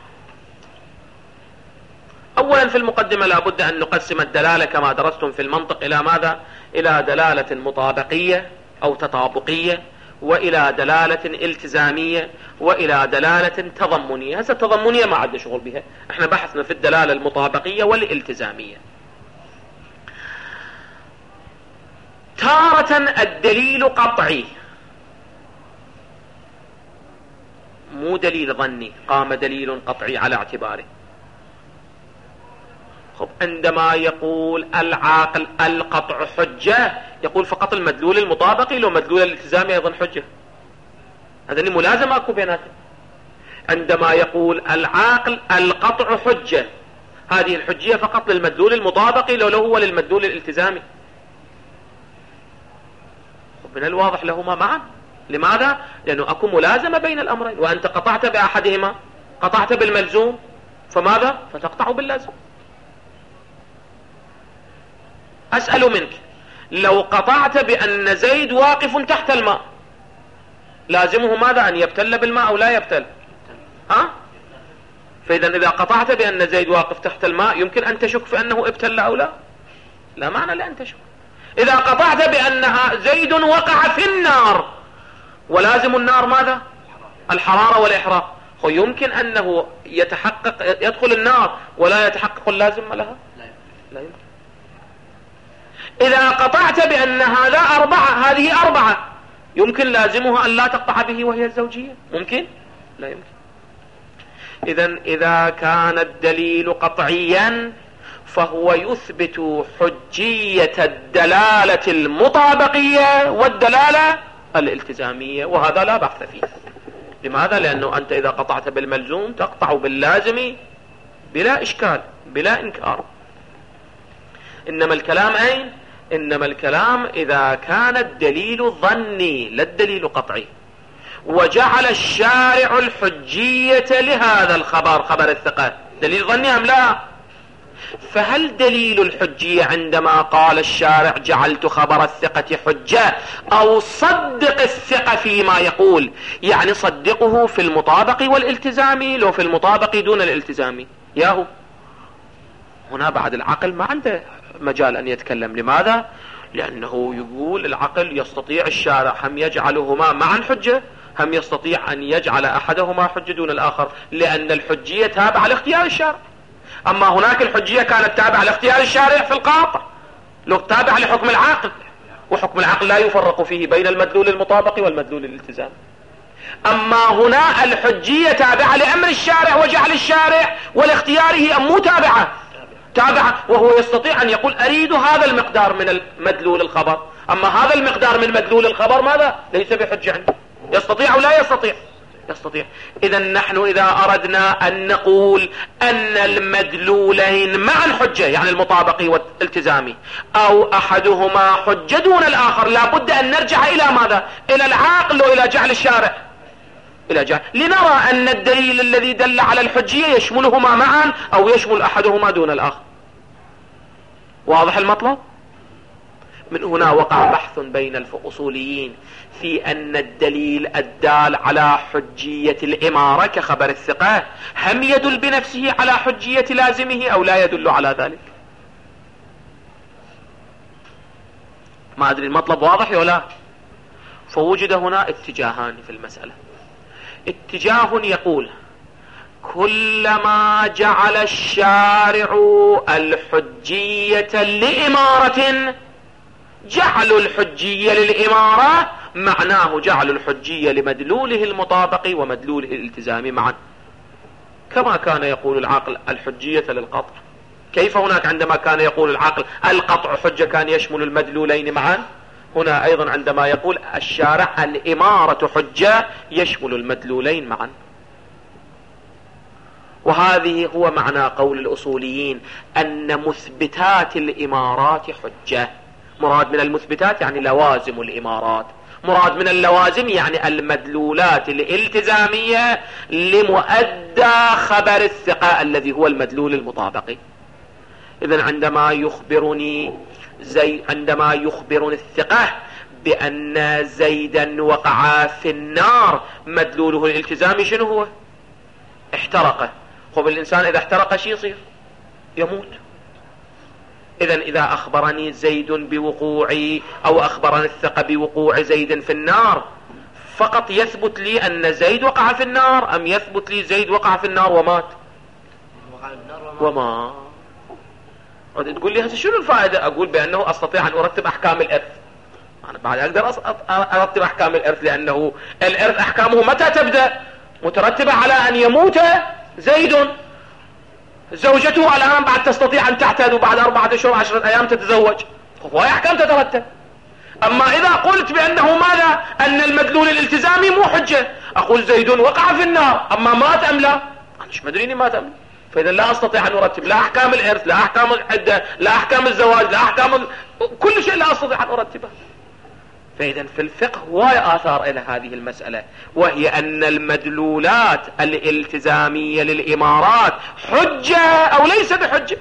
Speaker 1: أولا في المقدمة لابد أن نقسم الدلالة كما درستم في المنطق إلى ماذا؟ إلى دلالة مطابقية أو تطابقية، وإلى دلالة التزامية، وإلى دلالة تضمنية. هذا التضمنية ما عندنا شغل بها، احنا بحثنا في الدلالة المطابقية والالتزامية. تارة الدليل قطعي، مو دليل ظني، قام دليل قطعي على اعتباره. خب، عندما يقول العاقل القطع حجة، يقول فقط المدلول المطابقي، لو مدلول الالتزامي ايضا حجة. هذا ملازمة اكو بيناتهم. عندما يقول العاقل القطع حجة، هذه الحجية فقط للمدلول المطابقي، لو هو للمدلول الالتزامي. من الواضح لهما معا. لماذا؟ لأنه أكو ملازمة بين الأمرين، وأنت قطعت بأحدهما، قطعت بالملزوم، فماذا؟ فتقطع باللازم. أسأل منك، لو قطعت بأن زيد واقف تحت الماء، لازمه ماذا؟ أن يبتل بالماء أو لا يبتل؟ ها؟ فإذا إذا قطعت بأن زيد واقف تحت الماء، يمكن أن تشك في أنه ابتل أو لا؟ لا معنى لأن تشك. إذا قطعت بأنها زيد وقع في النار، ولازم النار ماذا؟ الحرارة والإحراق، يمكن أنه يتحقق يدخل النار ولا يتحقق اللازم لها؟ لا يمكن. إذا قطعت بأن هذا أربعة، هذه أربعة، يمكن لازمها أن لا تقطع به وهي الزوجية؟ ممكن؟ لا يمكن. إذن إذا كان الدليل قطعيا فهو يثبت حجية الدلالة المطابقية والدلالة الالتزامية، وهذا لا بحث فيه. لماذا؟ لأنه أنت إذا قطعت بالملزوم تقطع باللازم بلا إشكال بلا إنكار. إنما الكلام أين؟ إنما الكلام إذا كان الدليل ظني لا الدليل قطعي، وجعل الشارع الحجية لهذا الخبر، خبر الثقة، دليل ظني أم لا؟ فهل دليل الحجية عندما قال الشارع جعلت خبر الثقة حجة، أو صدق الثقة فيما يقول، يعني صدقه في المطابق والالتزامي، لو في المطابق دون الالتزامي؟ ياهو هنا بعد العقل ما عنده مجال أن يتكلم. لماذا؟ لأنه يقول العقل يستطيع الشارع هم يجعلهما معا حجة، هم يستطيع أن يجعل أحدهما حجة دون الآخر، لأن الحجية تابعة لاختيار الشارع. أما هناك الحجية كانت تابعة لاختيار الشارع في القاطع، لو تابعة لحكم العقل، وحكم العقل لا يفرق فيه بين المدلول المطابق والمدلول الالتزام. أما هنا الحجية تابعة لأمر الشارع وجعل الشارع، والاختياره أم مو تابعة؟ تابعة، وهو يستطيع أن يقول أريد هذا المقدار من مدلول الخبر، أما هذا المقدار من مدلول الخبر ماذا؟ ليس بحجة عنده. يستطيع أو لا يستطيع؟ يستطيع. إذا نحن إذا أردنا أن نقول أن المدلولين معا حجة، يعني المطابقي والالتزامي، أو أحدهما حجة دون الآخر، لابد أن نرجع إلى ماذا؟ إلى العقل وإلى جعل الشارع، إلى جعل، لنرى أن الدليل الذي دل على الحجية يشملهما معا أو يشمل أحدهما دون الآخر. واضح المطلب؟ من هنا وقع بحث بين الأصوليين في أن الدليل الدال على حجية الإمارة كخبر الثقة هم يدل بنفسه على حجية لازمه أو لا يدل على ذلك. ما أدري المطلب واضح ولا؟ فوجد هنا اتجاهان في المسألة. اتجاه يقول كلما جعل الشارع الحجية لإمارة، جعل الحجية للإمارة معناه جعل الحجية لمدلوله المطابق ومدلوله الالتزامي معا، كما كان يقول العقل الحجية للقطع. كيف هناك عندما كان يقول العقل القطع حجة كان يشمل المدلولين معا؟ هنا أيضا عندما يقول الشارع الإمارة حجة يشمل المدلولين معا، وهذه هو معنى قول الأصوليين أن مثبتات الإمارات حجة. مراد من المثبتات يعني لوازم الإمارات، مراد من اللوازم يعني المدلولات الالتزامية لمؤدى خبر الثقة الذي هو المدلول المطابقي. إذن عندما يخبرني زي عندما يخبرني الثقة بأن زيدا وقع في النار، مدلوله الالتزامي شنو هو؟ احترق. خب الإنسان إذا احترق شي يصير؟ يموت. إذن إذا أخبرني زيد بوقوع أو أخبرني الثقة بوقوع زيد في النار، فقط يثبت لي أن زيد وقع في النار، أم يثبت لي زيد وقع في النار ومات؟ وما تقول لي هذا شنو الفائدة؟ أقول بأنه أستطيع أن أرتب أحكام الإرث. أنا بعد أقدر أرتب أحكام الإرث، لأنه الإرث أحكامه متى تبدأ؟ مترتبة على أن يموت زيد. زوجته الآن بعد تستطيع أن تعتد، وبعد أربعة أشهر عشرة أيام تتزوج، وهي أحكام تترتب. أما إذا قلت بأنه ماذا؟ أن المدلول الالتزامي مو حجة، أقول زيد وقع في النار، أما مات أم لا؟ أنا مش مدريني مات أم لا. فإذا لا أستطيع أن أرتب لا أحكام الإرث، لا أحكام العدة، لا أحكام الزواج، لا أحكام ال... كل شيء لا أستطيع أن أرتبه. فإذا في الفقه هواية آثار إلى هذه المسألة، وهي أن المدلولات الالتزامية للإمارات حجة أو ليس بحجة.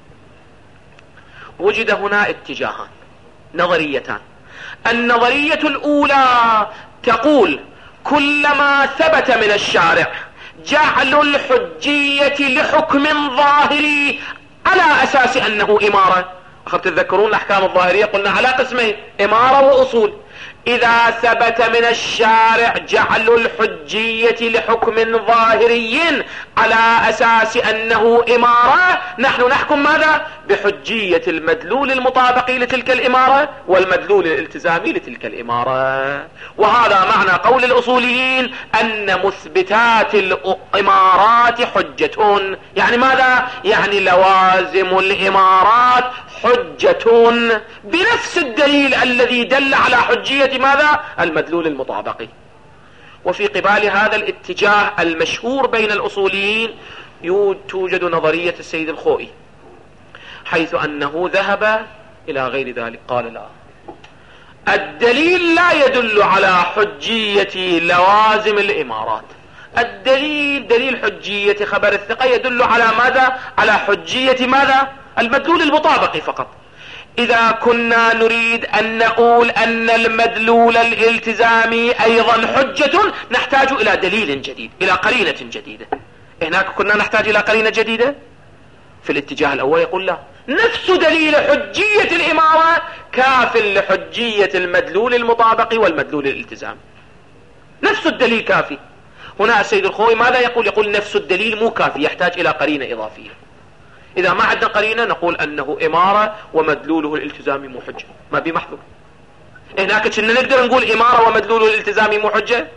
Speaker 1: وجد هنا اتجاهان، نظريتان. النظرية الأولى تقول كلما ثبت من الشارع جعل الحجية لحكم ظاهري على أساس أنه إمارة. أخذ تتذكرون الأحكام الظاهرية قلنا على قسمين، إمارة وأصول. إذا ثبت من الشارع جعل الحجية لحكم ظاهري على أساس أنه إمارة، نحن نحكم ماذا؟ بحجية المدلول المطابقي لتلك الإمارة والمدلول الالتزامي لتلك الإمارة. وهذا معنى قول الأصوليين أن مثبتات الإمارات حجة. يعني ماذا؟ يعني لوازم الإمارات حجة بنفس الدليل الذي دل على حجية ماذا؟ المدلول المطابقي. وفي قبال هذا الاتجاه المشهور بين الأصوليين توجد نظرية السيد الخوئي، حيث أنه ذهب إلى غير ذلك. قال لا، الدليل لا يدل على حجية لوازم الإمارات، الدليل دليل حجية خبر الثقة يدل على ماذا؟ على حجية ماذا؟ المدلول المطابقي فقط. إذا كنا نريد أن نقول أن المدلول الالتزامي أيضا حجة، نحتاج إلى دليل جديد، إلى قرينة جديدة. هناك كنا نحتاج إلى قرينة جديدة. في الاتجاه الأول يقول لا، نفس دليل حجية الإمارة كاف لحجية المدلول المطابقي والمدلول الالتزامي، نفس الدليل كافي. هنا السيد الخوئي ماذا يقول؟ يقول نفس الدليل مو كافي، يحتاج إلى قرينة إضافية. إذا ما عندنا قرينة نقول أنه إمارة ومدلوله الالتزامي مو حجة، ما بي محذور. هناك كنا نقدر نقول إمارة ومدلوله الالتزامي مو حجة؟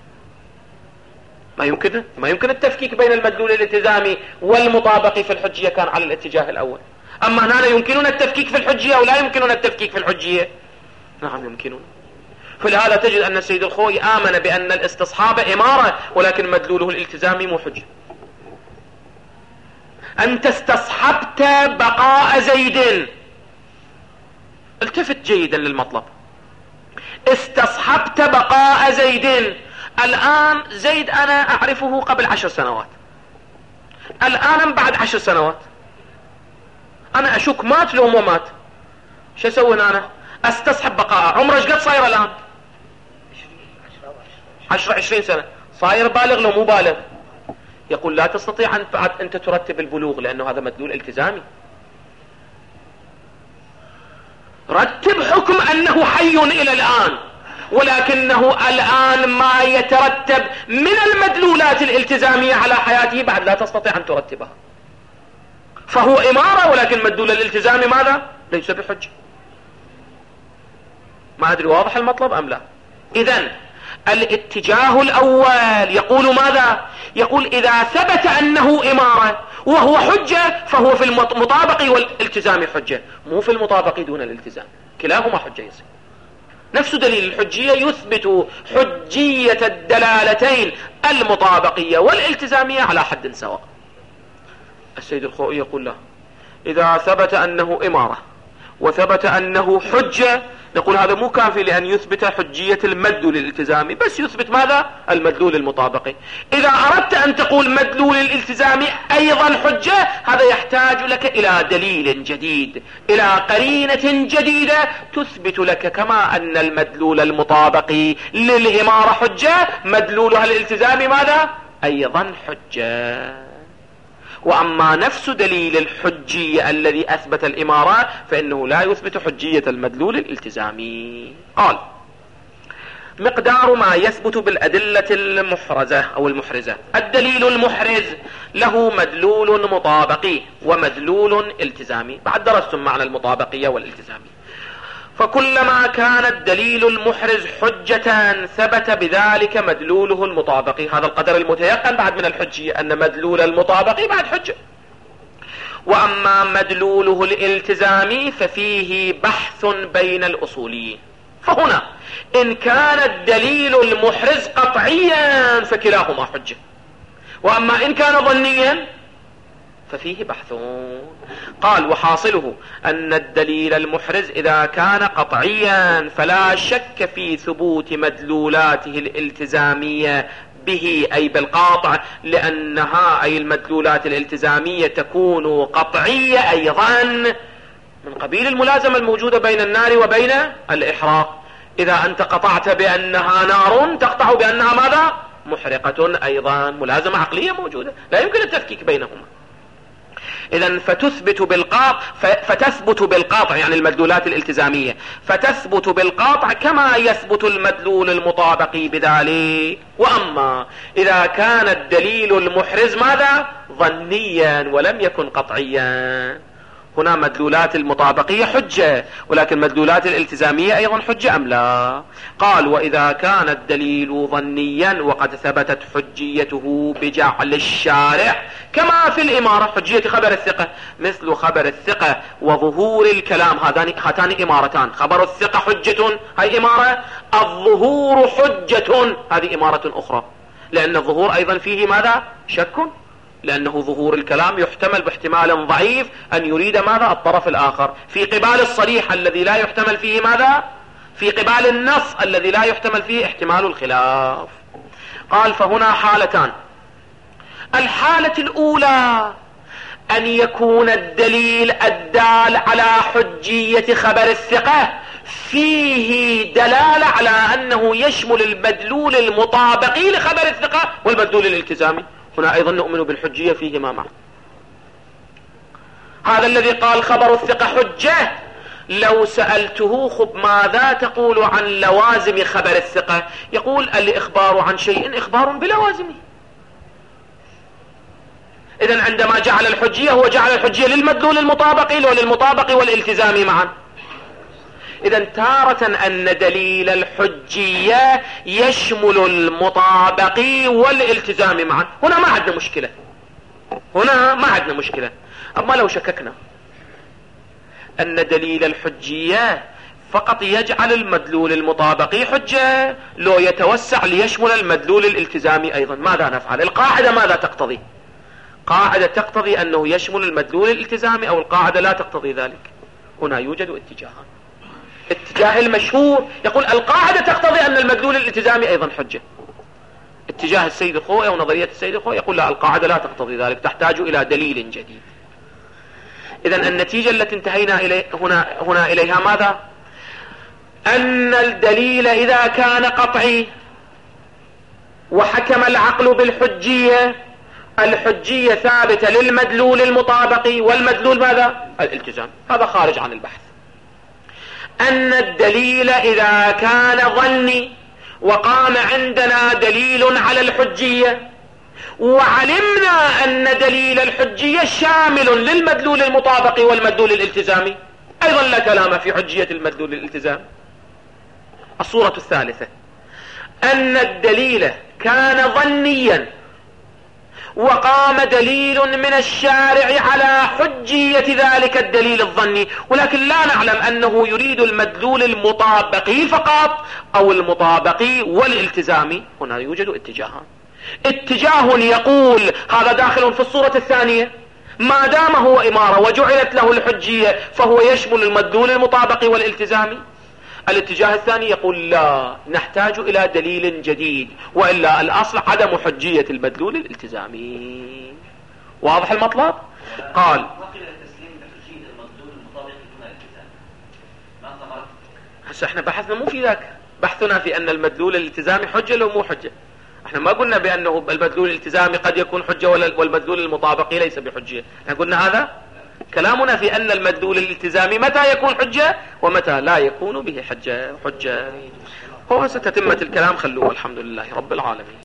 Speaker 1: ما يمكن، ما يمكن التفكيك بين المدلول الالتزامي والمطابقي في الحجية، كان على الاتجاه الأول. أما هنا يمكننا التفكيك في الحجية ولا يمكننا التفكيك في الحجية؟ نعم يمكننا. فلهذا تجد أن السيد الخوئي آمن بأن الاستصحاب إمارة ولكن مدلوله الالتزامي مو حجة. أنت استصحبت بقاء زيد، التفت جيدا للمطلب، استصحبت بقاء زيد. الآن زيد أنا أعرفه قبل عشر سنوات، الآن بعد عشر سنوات أنا أشك مات لو مو مات، شو أسوي أنا؟ استصحب بقاء. عمره ايش قد صاير الآن؟ عشر عشرين سنة، صاير بالغ لو مو بالغ؟ يقول لا تستطيع أن أنت ترتب البلوغ لأنه هذا مدلول التزامي. رتب حكم أنه حي إلى الآن، ولكنه الآن ما يترتب من المدلولات الالتزامية على حياته بعد لا تستطيع أن ترتبها، فهو إمارة ولكن مدلول الالتزامي ماذا؟ ليس بحجة. ما أدري واضح المطلب أم لا؟ إذن الاتجاه الأول يقول ماذا؟ يقول إذا ثبت أنه إمارة وهو حجة فهو في المطابق والالتزام حجة، مو في المطابق دون الالتزام، كلاهما حجة يصير. نفس دليل الحجية يثبت حجية الدلالتين المطابقية والالتزامية على حد سواء. السيد الخوئي يقول له إذا ثبت أنه إمارة وثبت أنه حجة نقول هذا مو كافي لأن يثبت حجية المدلول الالتزامي، بس يثبت ماذا؟ المدلول المطابقي. إذا أردت أن تقول مدلول الالتزامي أيضا حجة، هذا يحتاج لك إلى دليل جديد، إلى قرينة جديدة تثبت لك كما أن المدلول المطابقي للإمارة حجة، مدلولها الالتزامي ماذا؟ أيضا حجة. وأما نفس دليل الحجية الذي أثبت الإمارة فإنه لا يثبت حجية المدلول الالتزامي. قال مقدار ما يثبت بالأدلة المحرزة أو المحرزة. الدليل المحرز له مدلول مطابقي ومدلول التزامي. بعد درستم معنى المطابقية والالتزامي. فكلما كان الدليل المحرز حجة ثبت بذلك مدلوله المطابقي. هذا القدر المتيقن بعد من الحجية أن مدلول المطابقي بعد حجة. وأما مدلوله الالتزامي ففيه بحث بين الأصوليين. فهنا إن كان الدليل المحرز قطعيا فكلاهما حجة، وأما إن كان ظنيا ففيه بحثون. قال وحاصله أن الدليل المحرز إذا كان قطعيا فلا شك في ثبوت مدلولاته الالتزامية به أي بالقاطع، لأنها أي المدلولات الالتزامية تكون قطعية أيضا من قبيل الملازمة الموجودة بين النار وبين الإحراق. إذا أنت قطعت بأنها نار تقطع بأنها ماذا؟ محرقة، أيضا ملازمة عقلية موجودة لا يمكن التفكيك بينهما. إذن فتثبت بالقاطع فتثبت بالقاطع يعني المدلولات الالتزامية فتثبت بالقاطع كما يثبت المدلول المطابقي بذلك. وأما إذا كان الدليل المحرز ماذا؟ ظنيا ولم يكن قطعيا، هنا مدلولات المطابقية حجة ولكن مدلولات الالتزامية أيضا حجة أم لا؟ قال وإذا كان الدليل ظنيا وقد ثبتت حجيته بجعل الشارع كما في الإمارة حجية خبر الثقة، مثل خبر الثقة وظهور الكلام، هذان هاتان إمارتان. خبر الثقة حجة هاي إمارة، الظهور حجة هذه إمارة أخرى، لأن الظهور أيضا فيه ماذا؟ شك، لأنه ظهور الكلام يحتمل باحتمال ضعيف أن يريد ماذا؟ الطرف الآخر، في قبال الصريح الذي لا يحتمل فيه ماذا؟ في قبال النص الذي لا يحتمل فيه احتمال الخلاف. قال فهنا حالتان. الحالة الأولى أن يكون الدليل الدال على حجية خبر الثقة فيه دلالة على أنه يشمل المدلول المطابقي لخبر الثقة والمدلول الالتزامي. هنا أيضا نؤمن بالحجية فيهما معا. هذا الذي قال خبر الثقة حجة، لو سألته خب ماذا تقول عن لوازم خبر الثقة؟ يقول الإخبار عن شيء إخبار بلوازمه. إذن عندما جعل الحجية هو جعل الحجية للمدلول المطابقي وللمطابقي والالتزامي معا. إذن تارة أن دليل الحجية يشمل المطابقي والالتزامي معا، هنا ما عندنا مشكلة، هنا ما عندنا مشكلة. أما لو شككنا أن دليل الحجية فقط يجعل المدلول المطابقي حجة لو يتوسع ليشمل المدلول الالتزامي أيضا، ماذا نفعل؟ القاعدة ماذا تقتضي؟ قاعدة تقتضي أنه يشمل المدلول الالتزامي أو القاعدة لا تقتضي ذلك. هنا يوجد اتجاهان. اتجاه المشهور يقول القاعدة تقتضي أن المدلول الالتزامي أيضا حجة. اتجاه السيد الخوئي ونظرية السيد الخوئي يقول لا، القاعدة لا تقتضي ذلك، تحتاج إلى دليل جديد. إذن النتيجة التي انتهينا إليه هنا, هنا إليها ماذا؟ أن الدليل إذا كان قطعي وحكم العقل بالحجية، الحجية ثابتة للمدلول المطابقي والمدلول ماذا؟ الالتزام. هذا خارج عن البحث. أن الدليل إذا كان ظني وقام عندنا دليل على الحجية وعلمنا أن دليل الحجية شامل للمدلول المطابقي والمدلول الالتزامي، أيضا لا كلام في حجية المدلول الالتزامي. الصورة الثالثة أن الدليل كان ظنيا وقام دليل من الشارع على حجية ذلك الدليل الظني، ولكن لا نعلم أنه يريد المدلول المطابقي فقط أو المطابقي والالتزامي. هنا يوجد اتجاهان، اتجاه يقول هذا داخل في الصورة الثانية، ما دام هو إمارة وجعلت له الحجية فهو يشمل المدلول المطابقي والالتزامي. الاتجاه الثاني يقول لا، نحتاج إلى دليل جديد، وإلا الأصل عدم حجية المدلول الالتزامي. واضح المطلب؟ قال هسه احنا بحثنا مو في ذاك، بحثنا في أن المدلول الالتزامي حجة لو مو حجة. احنا ما قلنا بأنه المدلول الالتزامي قد يكون حجة والمدلول المطابقي ليس بحجة، احنا قلنا هذا كلامنا في أن المدلول الالتزامي متى يكون حجة ومتى لا يكون به حجة حجة. هو ستتمة الكلام، خلوه، الحمد لله رب العالمين.